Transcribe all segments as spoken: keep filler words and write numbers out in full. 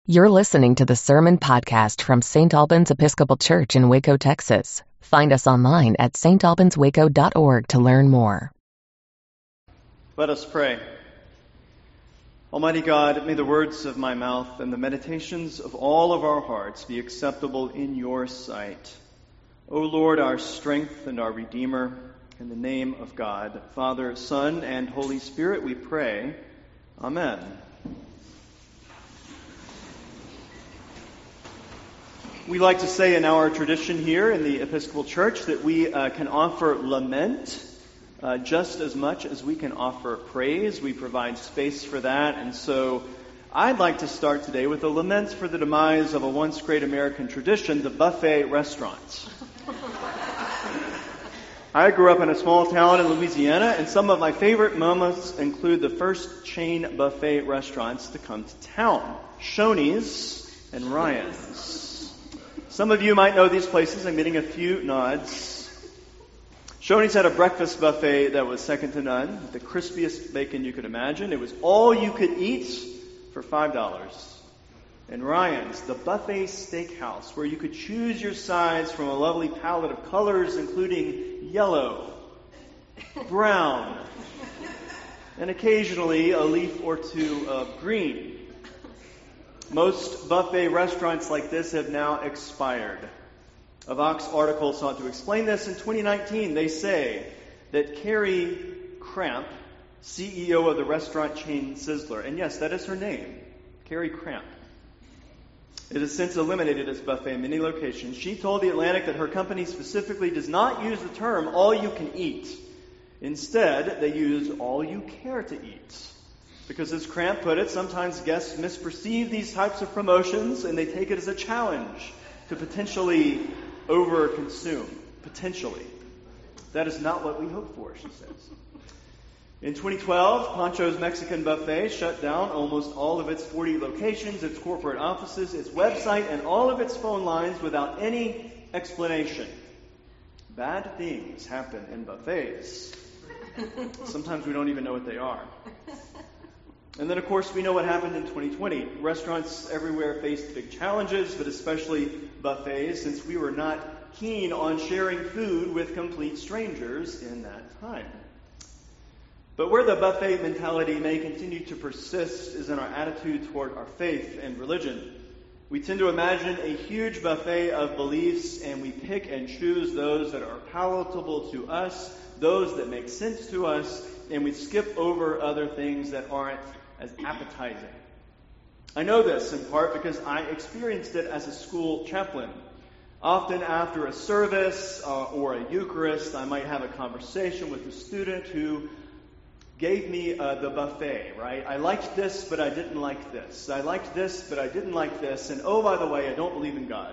You're listening to the Sermon Podcast from Saint Albans Episcopal Church in Waco, Texas. Find us online at s t albans waco dot org to learn more. Let us pray. Almighty God, may the words of my mouth and the meditations of all of our hearts be acceptable in your sight. O Lord, our strength and our Redeemer, in the name of God, Father, Son, and Holy Spirit, we pray. Amen. We like to say in our tradition here in the Episcopal Church that we uh, can offer lament uh, just as much as we can offer praise. We provide space for that. And so I'd like to start today with a lament for the demise of a once great American tradition, the buffet restaurants. I grew up in a small town in Louisiana, and some of my favorite moments include the first chain buffet restaurants to come to town, Shoney's and Ryan's. Some of you might know these places. I'm getting a few nods. Shoney's had a breakfast buffet that was second to none, the crispiest bacon you could imagine. It was all you could eat for five dollars. And Ryan's, the buffet steakhouse, where you could choose your sides from a lovely palette of colors, including yellow, brown, and occasionally a leaf or two of green. Most buffet restaurants like this have now expired. A Vox article sought to explain this. In twenty nineteen, they say that Carrie Cramp, C E O of the restaurant chain Sizzler, and yes, that is her name, Carrie Cramp, it has since eliminated its buffet in many locations. She told The Atlantic that her company specifically does not use the term all you can eat. Instead, they use all you care to eat. Because as Cramp put it, sometimes guests misperceive these types of promotions and they take it as a challenge to potentially over-consume. Potentially. That is not what we hope for, she says. In twenty twelve, Pancho's Mexican Buffet shut down almost all of its forty locations, its corporate offices, its website, and all of its phone lines without any explanation. Bad things happen in buffets. Sometimes we don't even know what they are. And then, of course, we know what happened in twenty twenty. Restaurants everywhere faced big challenges, but especially buffets, since we were not keen on sharing food with complete strangers in that time. But where the buffet mentality may continue to persist is in our attitude toward our faith and religion. We tend to imagine a huge buffet of beliefs, and we pick and choose those that are palatable to us, those that make sense to us, and we skip over other things that aren't as appetizing. I know this in part because I experienced it as a school chaplain. Often after a service uh, or a Eucharist, I might have a conversation with a student who gave me uh, the buffet, right? I liked this, but I didn't like this. I liked this, but I didn't like this. And oh, by the way, I don't believe in God.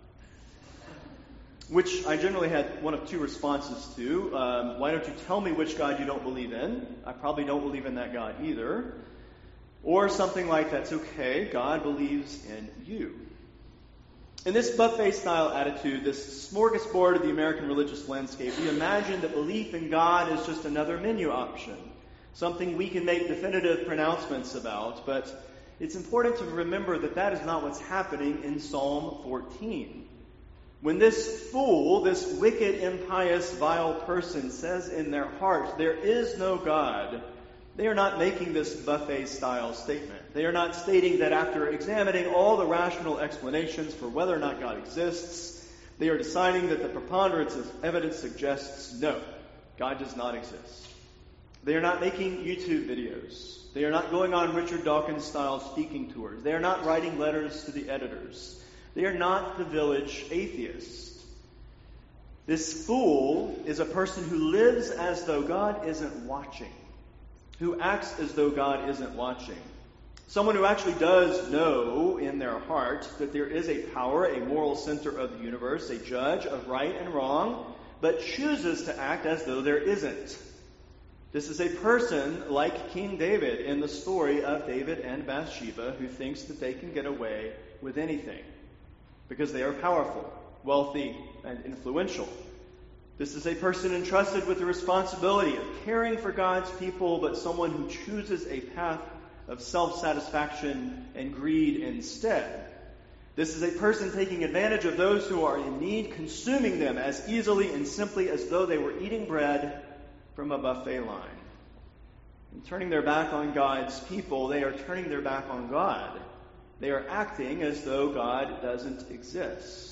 Which I generally had one of two responses to. Um, why don't you tell me which God you don't believe in? I probably don't believe in that God either. Or something like, that's okay, God believes in you. In this buffet-style attitude, this smorgasbord of the American religious landscape, we imagine that belief in God is just another menu option, something we can make definitive pronouncements about. But it's important to remember that that is not what's happening in Psalm fourteen. When this fool, this wicked, impious, vile person says in their heart, there is no God, they are not making this buffet-style statement. They are not stating that after examining all the rational explanations for whether or not God exists, they are deciding that the preponderance of evidence suggests no, God does not exist. They are not making YouTube videos. They are not going on Richard Dawkins-style speaking tours. They are not writing letters to the editors. They are not the village atheist. This fool is a person who lives as though God isn't watching, who acts as though God isn't watching. Someone who actually does know in their heart that there is a power, a moral center of the universe, a judge of right and wrong, but chooses to act as though there isn't. This is a person like King David in the story of David and Bathsheba, who thinks that they can get away with anything because they are powerful, wealthy, and influential. This is a person entrusted with the responsibility of caring for God's people, but someone who chooses a path of self-satisfaction and greed instead. This is a person taking advantage of those who are in need, consuming them as easily and simply as though they were eating bread from a buffet line. In turning their back on God's people, they are turning their back on God. They are acting as though God doesn't exist.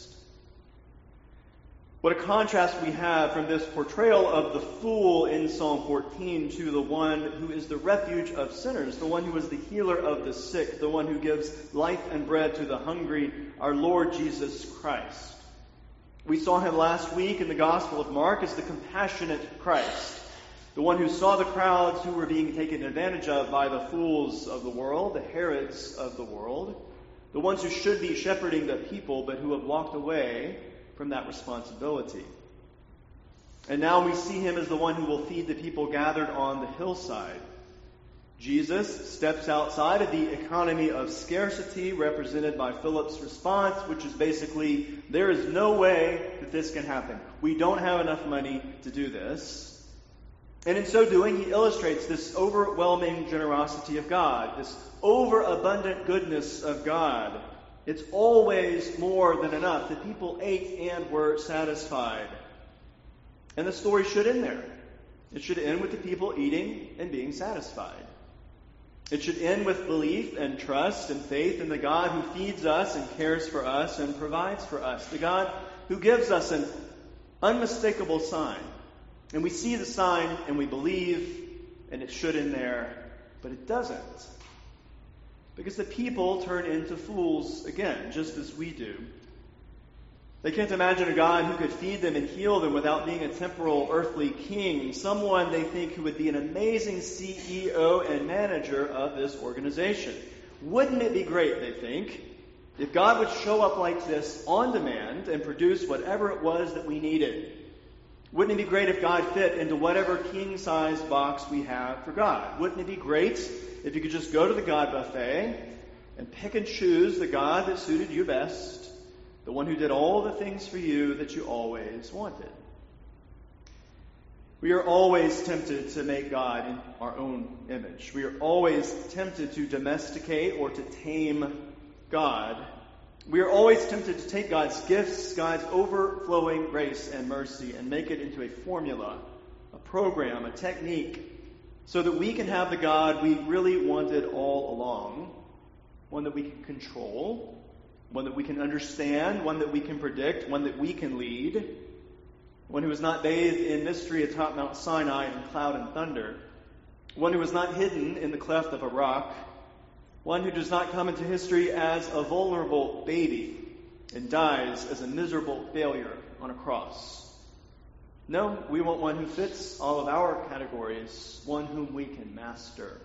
What a contrast we have from this portrayal of the fool in Psalm fourteen to the one who is the refuge of sinners, the one who is the healer of the sick, the one who gives life and bread to the hungry, our Lord Jesus Christ. We saw him last week in the Gospel of Mark as the compassionate Christ, the one who saw the crowds who were being taken advantage of by the fools of the world, the Herods of the world, the ones who should be shepherding the people but who have walked away from that responsibility. And now we see him as the one who will feed the people gathered on the hillside. Jesus steps outside of the economy of scarcity represented by Philip's response, which is basically, there is no way that this can happen. We don't have enough money to do this. And in so doing, he illustrates this overwhelming generosity of God, this overabundant goodness of God. It's always more than enough. The people ate and were satisfied. And the story should end there. It should end with the people eating and being satisfied. It should end with belief and trust and faith in the God who feeds us and cares for us and provides for us. The God who gives us an unmistakable sign. And we see the sign and we believe, and it should end there, but it doesn't. Because the people turn into fools again, just as we do. They can't imagine a God who could feed them and heal them without being a temporal earthly king, someone they think who would be an amazing C E O and manager of this organization. Wouldn't it be great, they think, if God would show up like this on demand and produce whatever it was that we needed? Wouldn't it be great if God fit into whatever king-size box we have for God? Wouldn't it be great if you could just go to the God buffet and pick and choose the God that suited you best, the one who did all the things for you that you always wanted? We are always tempted to make God in our own image. We are always tempted to domesticate or to tame God. We are always tempted to take God's gifts, God's overflowing grace and mercy, and make it into a formula, a program, a technique, so that we can have the God we really wanted all along, one that we can control, one that we can understand, one that we can predict, one that we can lead, one who is not bathed in mystery atop Mount Sinai in cloud and thunder, one who is not hidden in the cleft of a rock, one who does not come into history as a vulnerable baby and dies as a miserable failure on a cross. No, we want one who fits all of our categories, one whom we can master.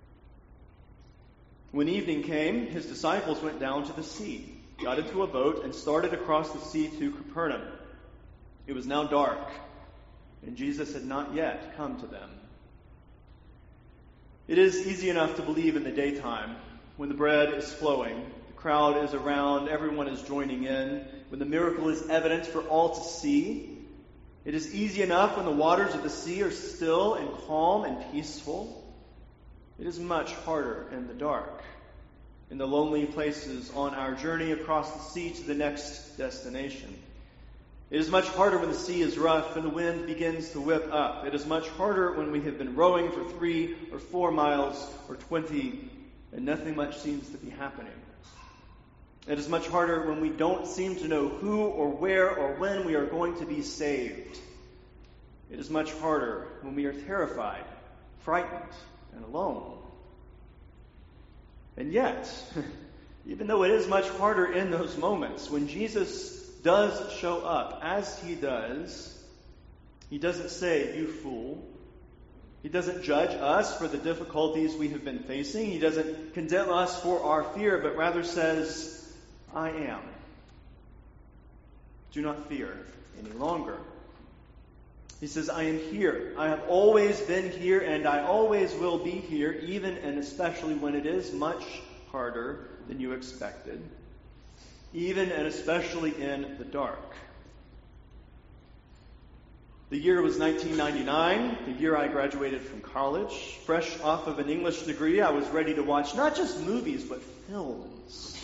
When evening came, his disciples went down to the sea, got into a boat, and started across the sea to Capernaum. It was now dark, and Jesus had not yet come to them. It is easy enough to believe in the daytime, when the bread is flowing, the crowd is around, everyone is joining in, when the miracle is evident for all to see. It is easy enough when the waters of the sea are still and calm and peaceful. It is much harder in the dark, in the lonely places on our journey across the sea to the next destination. It is much harder when the sea is rough and the wind begins to whip up. It is much harder when we have been rowing for three or four miles or twenty and nothing much seems to be happening. It is much harder when we don't seem to know who or where or when we are going to be saved. It is much harder when we are terrified, frightened, and alone. And yet, even though it is much harder in those moments, when Jesus does show up, as he does, he doesn't say, "You fool." He doesn't judge us for the difficulties we have been facing. He doesn't condemn us for our fear, but rather says, "I am. Do not fear any longer." He says, "I am here. I have always been here, and I always will be here, even and especially when it is much harder than you expected, even and especially in the dark." The year was nineteen ninety-nine, the year I graduated from college. Fresh off of an English degree, I was ready to watch not just movies, but films.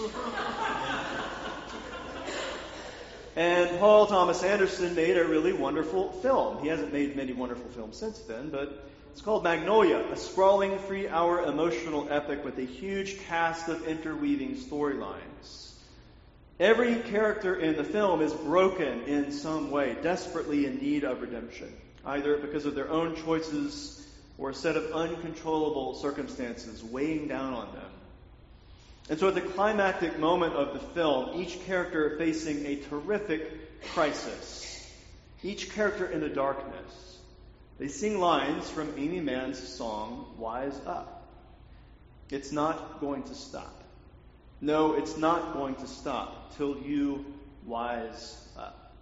And Paul Thomas Anderson made a really wonderful film. He hasn't made many wonderful films since then, but it's called Magnolia, a sprawling three-hour emotional epic with a huge cast of interweaving storylines. Every character in the film is broken in some way, desperately in need of redemption, either because of their own choices or a set of uncontrollable circumstances weighing down on them. And so at the climactic moment of the film, each character facing a terrific crisis, each character in the darkness, they sing lines from Amy Mann's song, Wise Up. It's not going to stop. No, it's not going to stop till you wise up.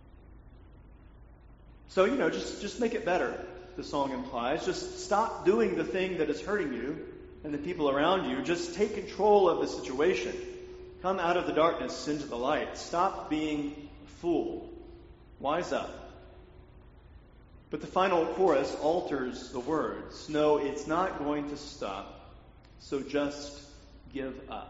So, you know, just, just make it better, the song implies. Just stop doing the thing that is hurting you and the people around you. Just take control of the situation. Come out of the darkness into the light. Stop being a fool. Wise up. But the final chorus alters the words. No, it's not going to stop, so just give up.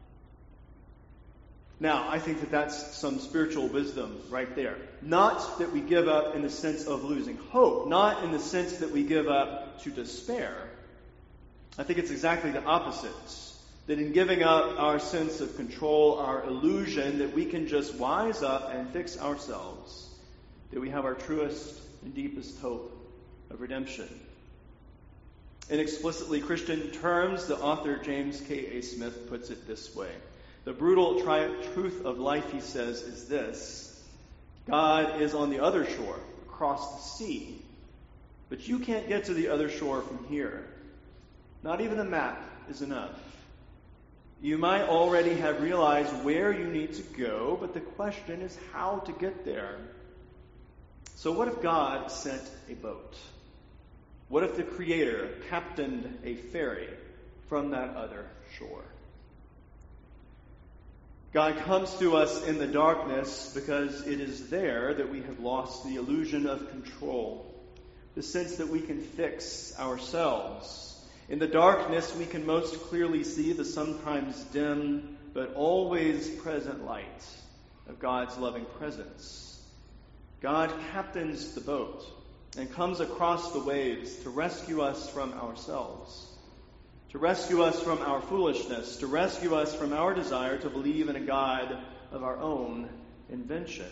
Now, I think that that's some spiritual wisdom right there. Not that we give up in the sense of losing hope. Not in the sense that we give up to despair. I think it's exactly the opposite. That in giving up our sense of control, our illusion that we can just wise up and fix ourselves, that we have our truest and deepest hope of redemption. In explicitly Christian terms, the author James K A Smith puts it this way. The brutal tri- truth of life, he says, is this. God is on the other shore, across the sea. But you can't get to the other shore from here. Not even a map is enough. You might already have realized where you need to go, but the question is how to get there. So what if God sent a boat? What if the Creator captained a ferry from that other shore? God comes to us in the darkness because it is there that we have lost the illusion of control, the sense that we can fix ourselves. In the darkness, we can most clearly see the sometimes dim but always present light of God's loving presence. God captains the boat and comes across the waves to rescue us from ourselves, to rescue us from our foolishness, to rescue us from our desire to believe in a God of our own invention.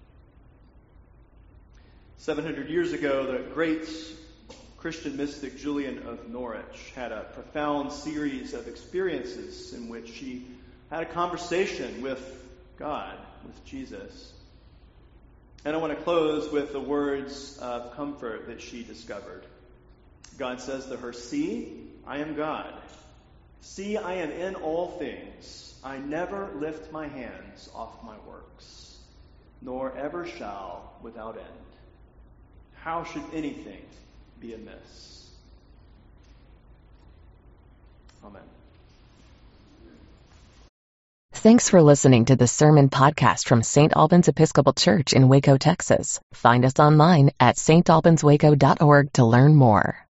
Seven hundred years ago, the great Christian mystic Julian of Norwich had a profound series of experiences in which she had a conversation with God, with Jesus. And I want to close with the words of comfort that she discovered. God says to her, "See, I am God. See, I am in all things. I never lift my hands off my works, nor ever shall without end. How should anything be amiss?" Amen. Thanks for listening to the Sermon Podcast from Saint Albans Episcopal Church in Waco, Texas. Find us online at s t albans waco dot org to learn more.